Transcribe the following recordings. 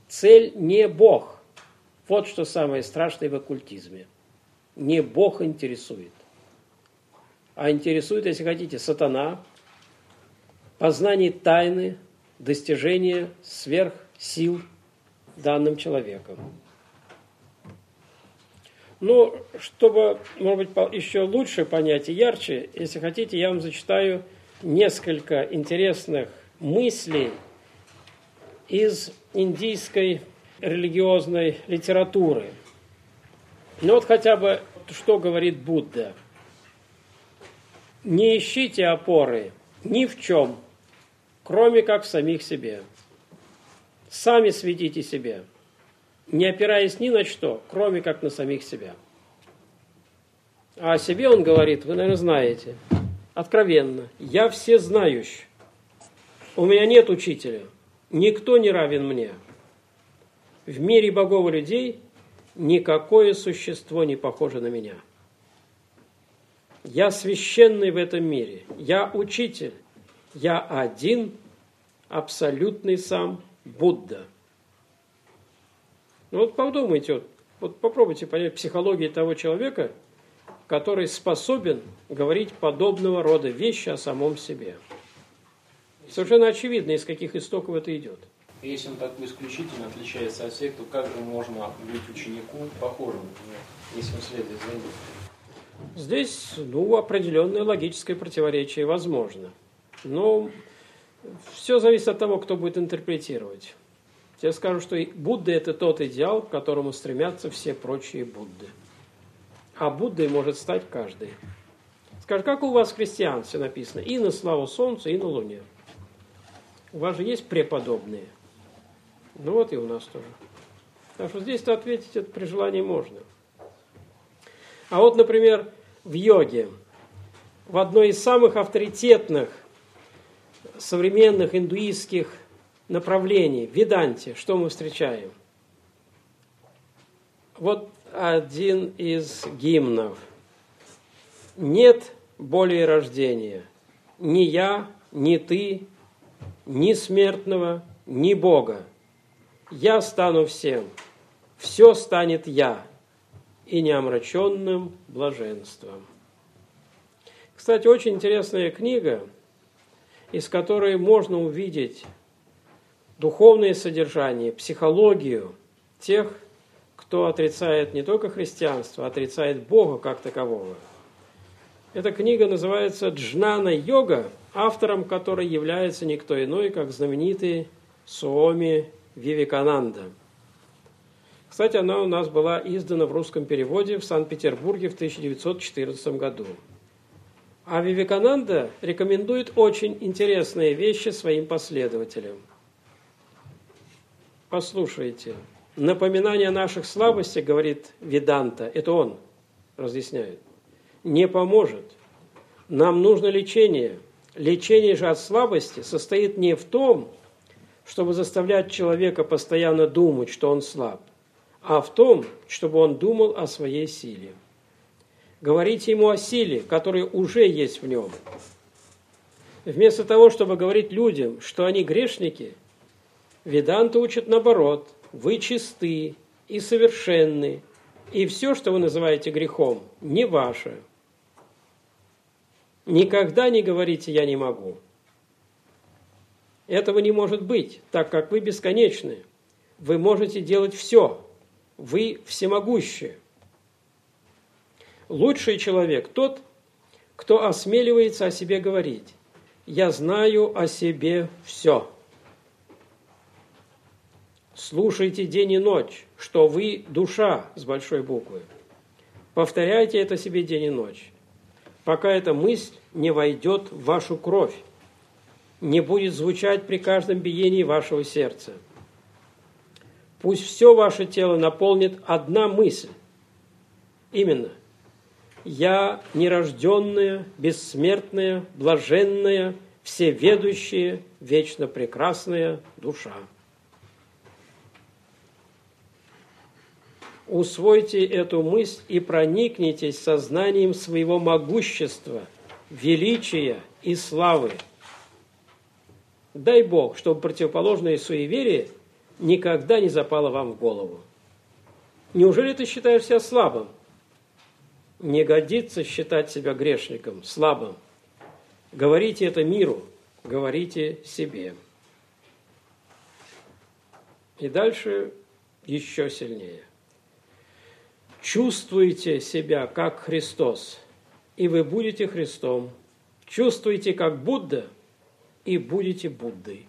цель не Бог. Вот что самое страшное в оккультизме. Не Бог интересует, а интересует, если хотите, сатана, познание тайны, достижение сверхсил данным человеком. Ну, чтобы, может быть, еще лучше понять и ярче, если хотите, я вам зачитаю несколько интересных мыслей из индийской религиозной литературы. Ну вот хотя бы, что говорит Будда. Не ищите опоры ни в чем, кроме как в самих себе. Сами светите себе, не опираясь ни на что, кроме как на самих себя. А о себе он говорит, вы, наверное, знаете, откровенно. Я всезнающий. У меня нет учителя. Никто не равен мне. В мире богов и людей никакое существо не похоже на меня. Я священный в этом мире. Я учитель. Я один, абсолютный сам Будда. Ну вот подумайте, вот попробуйте понять психологию того человека, который способен говорить подобного рода вещи о самом себе. Совершенно очевидно, из каких истоков это идет. Если он так исключительно отличается от всех, то как же можно быть ученику похожим, если он следует за ним? Здесь, определенное логическое противоречие возможно. Но все зависит от того, кто будет интерпретировать. Я скажу, что Будда – это тот идеал, к которому стремятся все прочие Будды. А Буддой может стать каждый. Скажет, как у вас в христианстве написано? И на славу солнцу, и на луне. У вас же есть преподобные. Ну вот и у нас тоже. Так что здесь-то ответить это при желании можно. А вот, например, в йоге, в одной из самых авторитетных современных индуистских направлений, в веданте, что мы встречаем? Вот один из гимнов. Нет более рождения. Ни я, ни ты, ни смертного, ни Бога. Я стану всем. Все станет я. И неомраченным блаженством. Кстати, очень интересная книга, из которой можно увидеть духовное содержание, психологию тех, кто отрицает не только христианство, а отрицает Бога как такового. Эта книга называется «Джнана-йога», автором которой является никто иной, как знаменитый Суоми Вивекананда. Кстати, она у нас была издана в русском переводе в Санкт-Петербурге в 1914 году. А Вивекананда рекомендует очень интересные вещи своим последователям. Послушайте. Напоминание о наших слабостях, говорит Веданта, это он разъясняет, не поможет. Нам нужно лечение. Лечение же от слабости состоит не в том, чтобы заставлять человека постоянно думать, что он слаб, а в том, чтобы он думал о своей силе. Говорите ему о силе, которая уже есть в нем. Вместо того, чтобы говорить людям, что они грешники, Веданта учит наоборот. Вы чисты и совершенны, и все, что вы называете грехом, не ваше. Никогда не говорите «я не могу». Этого не может быть, так как вы бесконечны. Вы можете делать все. Вы всемогущие. Лучший человек тот, кто осмеливается о себе говорить. Я знаю о себе все. Слушайте день и ночь, что вы душа с большой буквы. Повторяйте это себе день и ночь, пока эта мысль не войдет в вашу кровь, не будет звучать при каждом биении вашего сердца. Пусть все ваше тело наполнит одна мысль. Именно. Я нерожденная, бессмертная, блаженная, всеведущая, вечно прекрасная душа. Усвойте эту мысль и проникнитесь сознанием своего могущества, величия и славы. Дай Бог, чтобы противоположное суеверие никогда не запало вам в голову. Неужели ты считаешь себя слабым? Не годится считать себя грешником, слабым. Говорите это миру, говорите себе. И дальше еще сильнее. Чувствуйте себя как Христос, и вы будете Христом. Чувствуйте как Будда, и будете Буддой.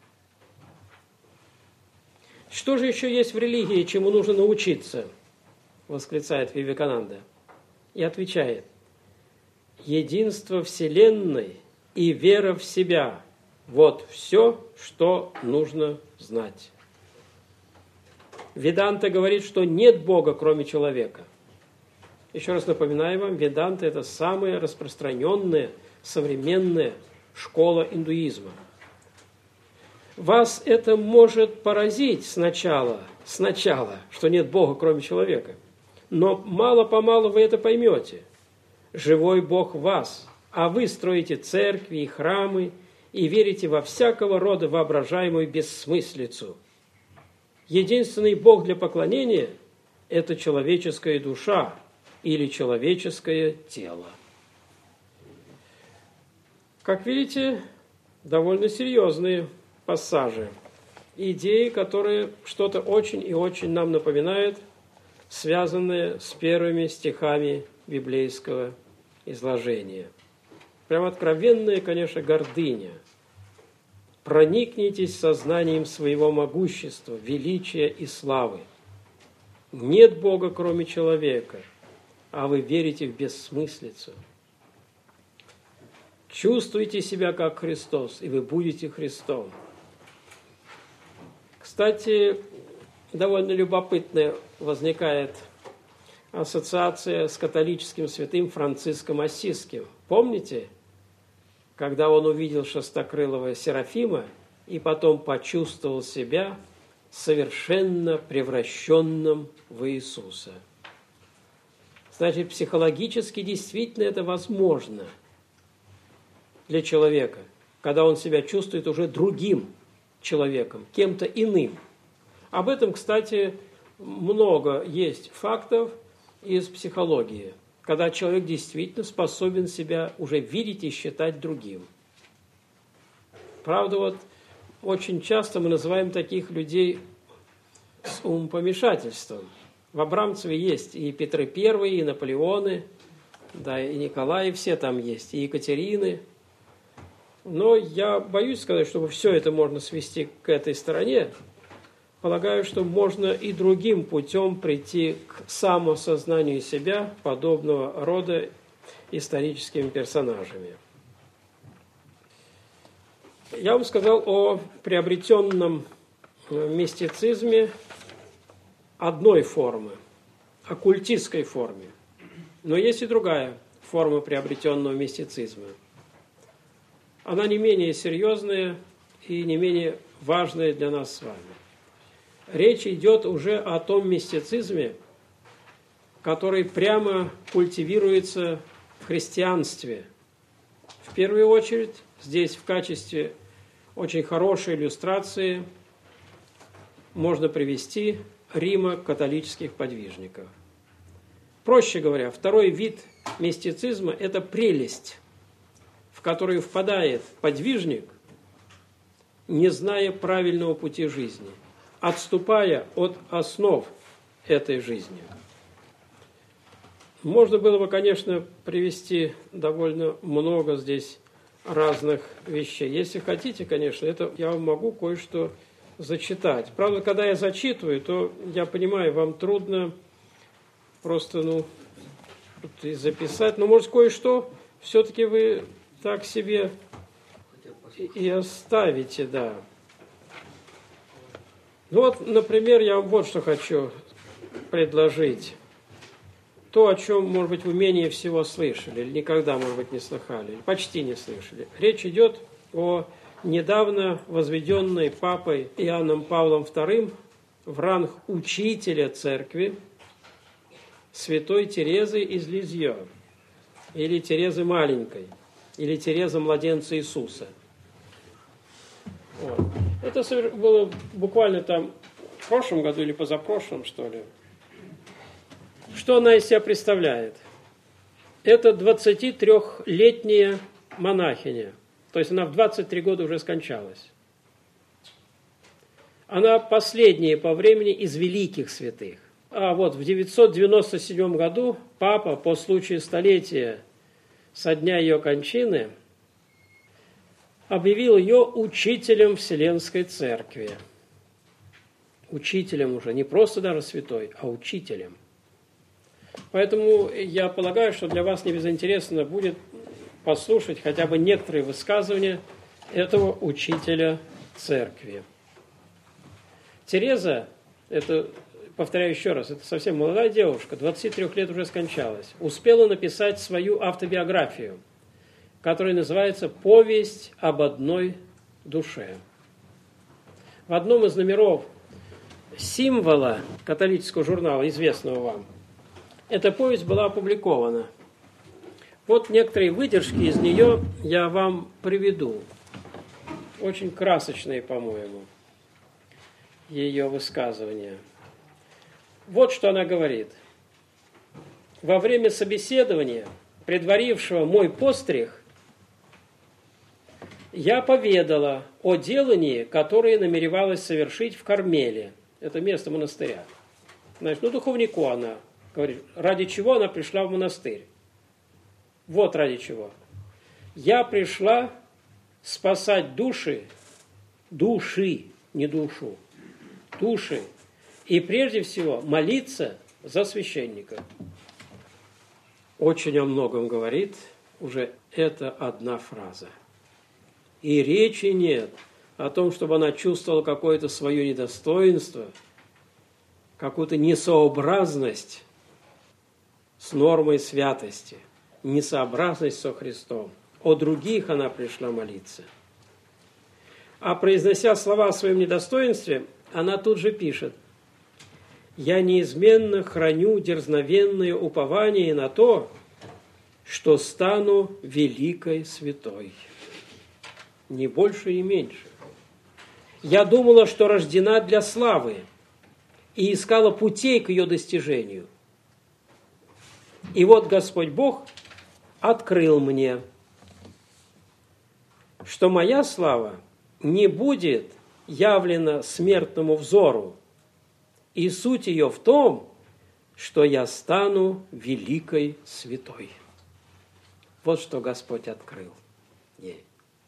Что же еще есть в религии, чему нужно научиться? Восклицает Вивекананда. И отвечает. Единство Вселенной и вера в себя. Вот все, что нужно знать. Веданта говорит, что нет Бога, кроме человека. Еще раз напоминаю вам, Веданта – это самая распространенная, современная школа индуизма. Вас это может поразить сначала, что нет Бога, кроме человека. Но мало-помалу вы это поймете. Живой Бог в вас, а вы строите церкви и храмы и верите во всякого рода воображаемую бессмыслицу. Единственный Бог для поклонения – это человеческая душа или человеческое тело. Как видите, довольно серьезные пассажи, идеи, которые что-то очень и очень нам напоминают, связанные с первыми стихами библейского изложения. Прям откровенная, конечно, гордыня. Проникнитесь сознанием своего могущества, величия и славы. Нет Бога, кроме человека, а вы верите в бессмыслицу. Чувствуйте себя как Христос, и вы будете Христом. Кстати, довольно любопытная возникает ассоциация с католическим святым Франциском Ассизским. Помните, когда он увидел шестокрылого Серафима и потом почувствовал себя совершенно превращенным в Иисуса? Значит, психологически действительно это возможно для человека, когда он себя чувствует уже другим человеком, кем-то иным. Об этом, кстати, много есть фактов из психологии, когда человек действительно способен себя уже видеть и считать другим. Правда, вот очень часто мы называем таких людей с умопомешательством. В Абрамцеве есть и Петры I, и Наполеоны, да, и Николай, все там есть, и Екатерины. Но я боюсь сказать, что все это можно свести к этой стороне. Полагаю, что можно и другим путем прийти к самосознанию себя подобного рода историческими персонажами. Я вам сказал о приобретенном мистицизме одной формы, оккультистской форме. Но есть и другая форма приобретенного мистицизма. Она не менее серьезная и не менее важная для нас с вами. Речь идет уже о том мистицизме, который прямо культивируется в христианстве. В первую очередь, здесь в качестве очень хорошей иллюстрации можно привести Рима католических подвижников. Проще говоря, второй вид мистицизма – это прелесть, в которую впадает подвижник, не зная правильного пути жизни, отступая от основ этой жизни. Можно было бы, конечно, привести довольно много здесь разных вещей. Если хотите, конечно, это я вам могу кое-что зачитать. Правда, когда я зачитываю, то я понимаю, вам трудно просто и записать. Но, может, кое-что все-таки вы так себе и оставите, да. Ну вот, например, я вам вот что хочу предложить. То, о чем, может быть, вы менее всего слышали, или никогда, может быть, не слыхали, или почти не слышали. Речь идет о недавно возведенной папой Иоанном Павлом II в ранг учителя церкви святой Терезы из Лизьё, или Терезы Маленькой, или Терезы Младенца Иисуса. Вот. Это было буквально там в прошлом году или позапрошлом, что ли. Что она из себя представляет? Это 23-летняя монахиня. То есть она в 23 года уже скончалась. Она последняя по времени из великих святых. А вот в 997 году папа по случаю столетия со дня ее кончины объявил ее учителем Вселенской Церкви. Учителем уже, не просто даже святой, а учителем. Поэтому я полагаю, что для вас не безинтересно будет послушать хотя бы некоторые высказывания этого учителя Церкви. Тереза, это, повторяю еще раз, это совсем молодая девушка, 23 лет уже скончалась, успела написать свою автобиографию, которая называется «Повесть об одной душе». В одном из номеров «Символа» католического журнала, известного вам, эта повесть была опубликована. Вот некоторые выдержки из нее я вам приведу. Очень красочные, по-моему, ее высказывания. Вот что она говорит. Во время собеседования, предварившего мой постриг, я поведала о делании, которое намеревалась совершить в Кармеле. Это место монастыря. Значит, духовнику она говорит, ради чего она пришла в монастырь. Вот ради чего. Я пришла спасать души, не душу, души, и прежде всего молиться за священника. Очень о многом говорит уже эта одна фраза. И речи нет о том, чтобы она чувствовала какое-то свое недостоинство, какую-то несообразность с нормой святости, несообразность со Христом. О других она пришла молиться. А произнося слова о своем недостоинстве, она тут же пишет: «Я неизменно храню дерзновенное упование на то, что стану великой святой». Ни больше, ни меньше. Я думала, что рождена для славы, и искала путей к ее достижению. И вот Господь Бог открыл мне, что моя слава не будет явлена смертному взору, и суть ее в том, что я стану великой святой. Вот что Господь открыл ей.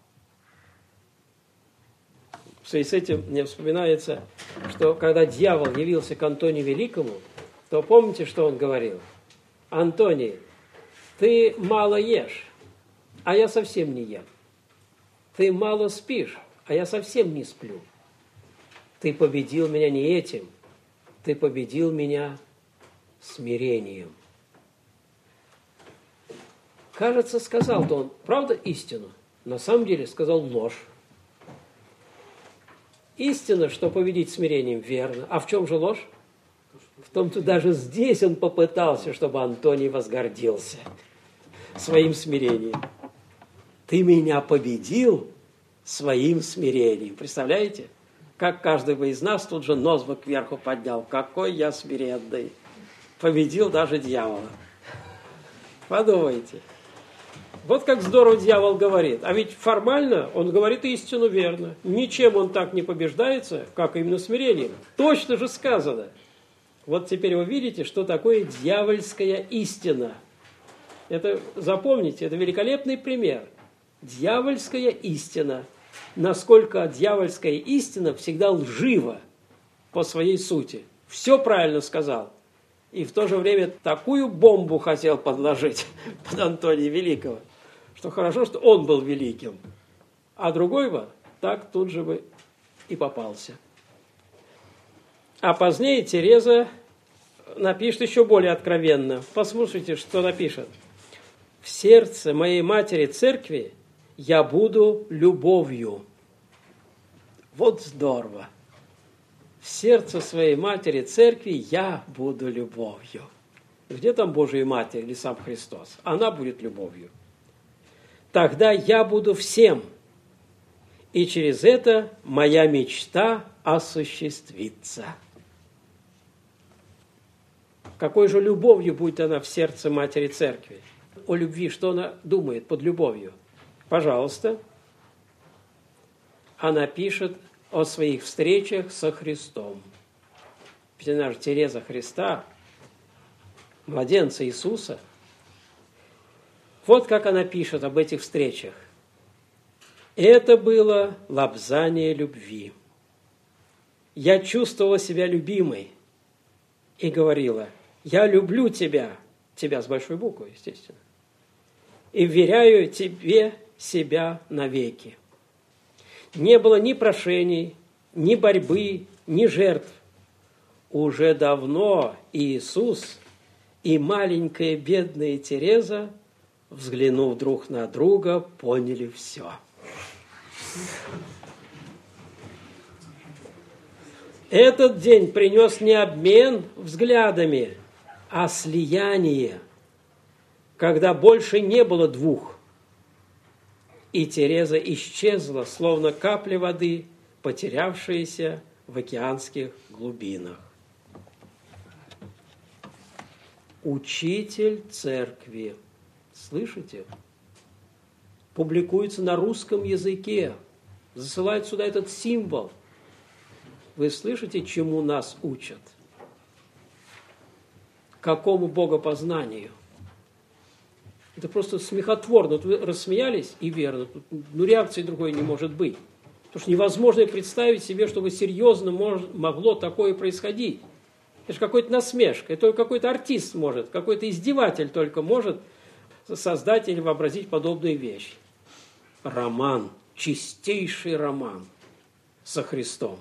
В связи с этим мне вспоминается, что когда дьявол явился к Антонию Великому, то помните, что он говорил? Антоний, ты мало ешь, а я совсем не ем. Ты мало спишь, а я совсем не сплю. Ты победил меня не этим, ты победил меня смирением. Кажется, сказал-то он, правда, истину? На самом деле сказал ложь. Истина, что победить смирением, верно. А в чем же ложь? В том, что даже здесь он попытался, чтобы Антоний возгордился своим смирением. Ты меня победил своим смирением. Представляете? Как каждый бы из нас тут же нос бы кверху поднял. Какой я смиренный. Победил даже дьявола. Подумайте. Вот как здорово дьявол говорит. А ведь формально он говорит истину верно. Ничем он так не побеждается, как именно смирением. Точно же сказано. Вот теперь вы видите, что такое дьявольская истина. Это, запомните, это великолепный пример. Дьявольская истина. Насколько дьявольская истина всегда лжива по своей сути. Все правильно сказал. И в то же время такую бомбу хотел подложить под Антония Великого, что хорошо, что он был великим, а другой бы так тут же бы и попался. А позднее Тереза напишет еще более откровенно. Послушайте, что напишет. «В сердце моей матери церкви я буду любовью». Вот здорово. В сердце своей матери церкви я буду любовью. Где там Божия Матерь или сам Христос? Она будет любовью. Тогда я буду всем, и через это моя мечта осуществится. Какой же любовью будет она в сердце Матери Церкви? О любви, что она думает под любовью? Пожалуйста. Она пишет о своих встречах со Христом. Ведь она же Тереза Христа, младенца Иисуса. Вот как она пишет об этих встречах. Это было лобзание любви. Я чувствовала себя любимой и говорила: я люблю тебя, тебя с большой буквы, естественно, и вверяю тебе себя навеки. Не было ни прошений, ни борьбы, ни жертв. Уже давно Иисус и маленькая бедная Тереза, взглянув друг на друга, поняли все. Этот день принес не обмен взглядами, а слияние, когда больше не было двух. И Тереза исчезла, словно капля воды, потерявшаяся в океанских глубинах. Учитель церкви. Слышите? Публикуется на русском языке. Засылает сюда этот символ. Вы слышите, чему нас учат? Какому богопознанию? Это просто смехотворно. Вот вы рассмеялись, и верно. Ну, реакции другой не может быть. Потому что невозможно представить себе, чтобы серьезно могло такое происходить. Это же какой-то насмешка. Это какой-то артист может, какой-то издеватель только может создать или вообразить подобную вещь. Роман, чистейший роман со Христом.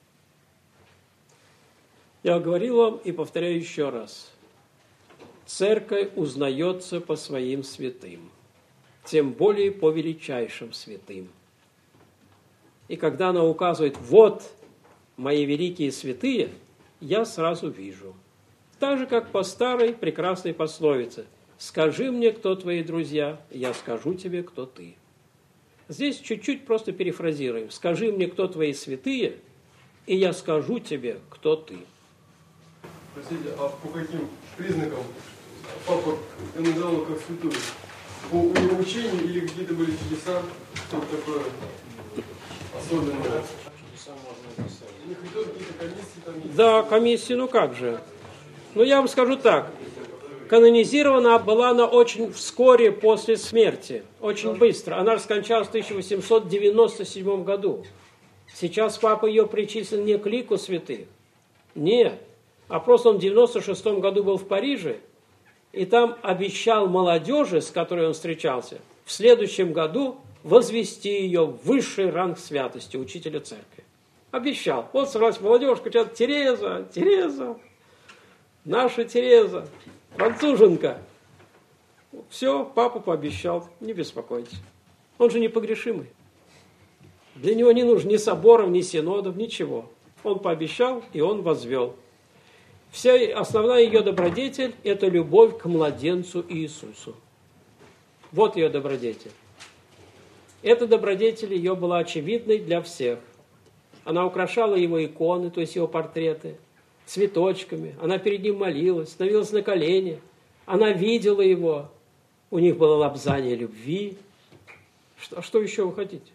Я говорил вам и повторяю еще раз. Церковь узнается по своим святым, тем более по величайшим святым. И когда она указывает: вот мои великие святые, я сразу вижу. Так же, как по старой прекрасной пословице: скажи мне, кто твои друзья, я скажу тебе, кто ты. Здесь чуть-чуть просто перефразируем. Скажи мне, кто твои святые, и я скажу тебе, кто ты. Простите, а по каким признакам папа назвал как святую? По его учению или какие-то были чудеса? Что-то такое особенное? Чудеса можно написать. У них какие-то комиссии там есть? Да, комиссии, ну как же. Ну, я вам скажу так. Канонизирована была она очень вскоре после смерти, очень быстро. Она скончалась в 1897 году. Сейчас папа ее причислен не к лику святых, нет, а просто он в 96 году был в Париже, и там обещал молодежи, с которой он встречался, в следующем году возвести ее в высший ранг святости, учителя церкви. Обещал. Вот собралась молодежь, кричат: Тереза, Тереза, наша Тереза, француженка. Все, папа пообещал, не беспокойтесь. Он же непогрешимый. Для него не нужно ни соборов, ни синодов, ничего. Он пообещал, и он возвел. Вся основная ее добродетель – это любовь к младенцу Иисусу. Вот ее добродетель. Эта добродетель ее была очевидной для всех. Она украшала его иконы, то есть его портреты, цветочками. Она перед ним молилась, становилась на колени. Она видела его. У них было лобзание любви. Что еще вы хотите?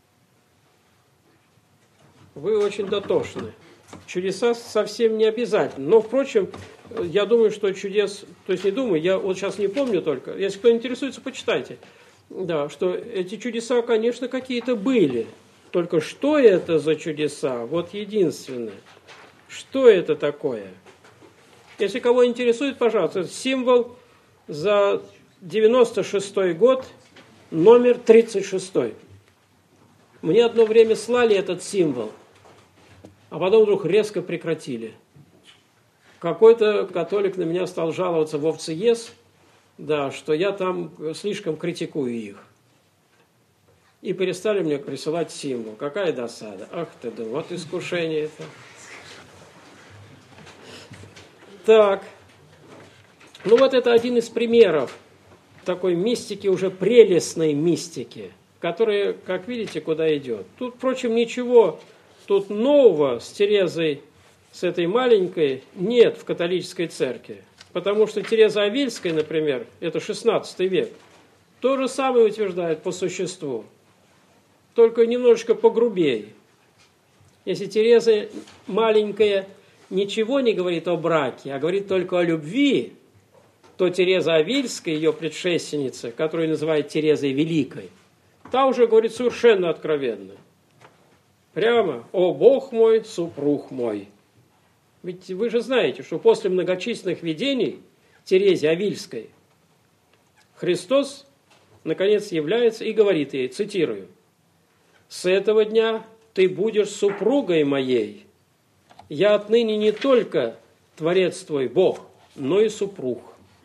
Вы очень дотошны. Чудеса совсем не обязательно. Но, впрочем, я думаю, что чудес... То есть не думаю, я вот сейчас не помню только. Если кто интересуется, почитайте. Да, что эти чудеса, конечно, какие-то были. Только что это за чудеса? Вот единственное. Что это такое? Если кого интересует, пожалуйста, символ за 96-й год, номер 36. Мне одно время слали этот символ, а потом вдруг резко прекратили. Какой-то католик на меня стал жаловаться в ОВЦЕС, да, что я там слишком критикую их. И перестали мне присылать символ. Какая досада. Ах ты, да, вот искушение это. Так. Ну вот это один из примеров такой мистики, уже прелестной мистики, которая, как видите, куда идет. Тут, впрочем, ничего тут нового с Терезой с этой маленькой нет в католической церкви. Потому что Тереза Авильская, например, это 16 век, то же самое утверждает по существу, только немножечко погрубее. Если Тереза маленькая ничего не говорит о браке, а говорит только о любви, то Тереза Авильская, ее предшественница, которую называют Терезой Великой, та уже говорит совершенно откровенно. Прямо: «О Бог мой, супруг мой». Ведь вы же знаете, что после многочисленных видений Терезе Авильской Христос наконец является и говорит ей, цитирую: «С этого дня ты будешь супругой моей. Я отныне не только Творец твой Бог, но и супруг».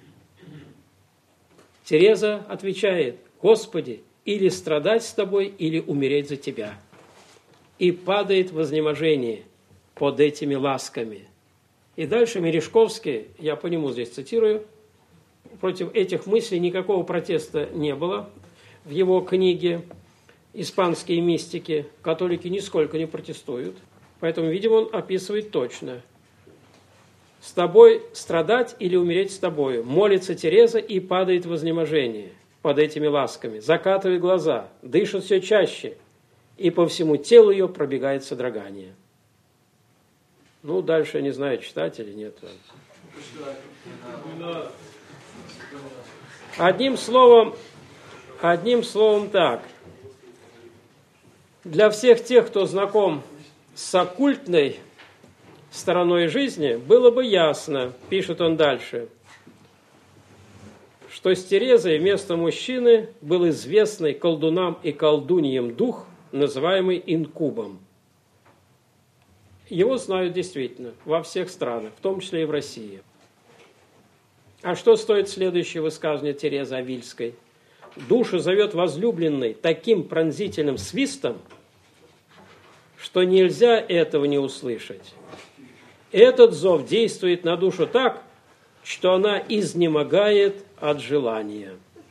Тереза отвечает: «Господи, или страдать с тобой, или умереть за тебя». И падает в изнеможение под этими ласками. И дальше Мережковский, я по нему здесь цитирую, против этих мыслей никакого протеста не было. В его книге «Испанские мистики» католики нисколько не протестуют. Поэтому, видимо, он описывает точно. «С тобой страдать или умереть с тобою?» Молится Тереза и падает в изнеможение под этими ласками. Закатывает глаза, дышит все чаще, и по всему телу ее пробегает содрогание. Ну, дальше я не знаю, читать или нет. Одним словом так. Для всех тех, кто знаком с оккультной стороной жизни, было бы ясно, пишет он дальше, что с Терезой вместо мужчины был известный колдунам и колдуньям дух, называемый инкубом. Его знают действительно во всех странах, в том числе и в России. А что стоит следующее высказывание Терезы Авильской? «Душу зовет возлюбленный таким пронзительным свистом, что нельзя этого не услышать. Этот зов действует на душу так, что она изнемогает от желания».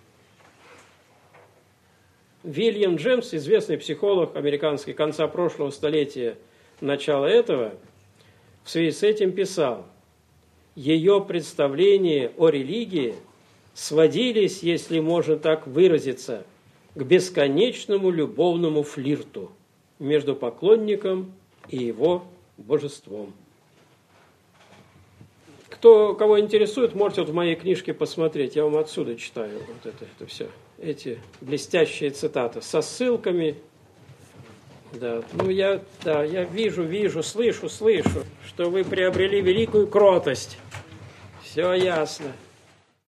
Вильям Джеймс, известный психолог американский конца прошлого столетия, начала этого, в связи с этим писал: ее представления о религии сводились, если можно так выразиться, к бесконечному любовному флирту между поклонником и его божеством. Кого интересует, можете вот в моей книжке посмотреть, я вам отсюда читаю вот это все, эти блестящие цитаты со ссылками. Да, ну я вижу, слышу, что вы приобрели великую кротость. Все ясно.